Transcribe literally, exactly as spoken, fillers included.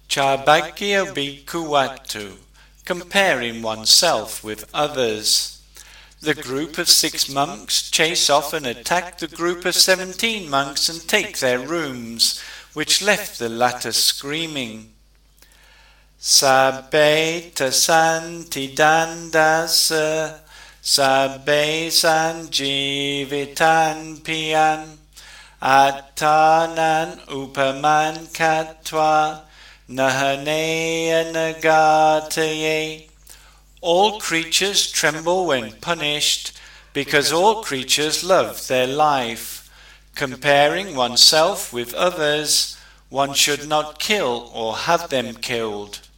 Chabagya bhikkhuvatu, comparing oneself with others. The group of six monks chase off and attack the group of seventeen monks and take their rooms, which left the latter screaming. Sabbe tasanti dandasa, sabbe sanjivitan piyan, attanan upaman katva, nahaneya nagataye. All creatures tremble when punished, because all creatures love their life. Comparing oneself with others, one should not kill or have them killed.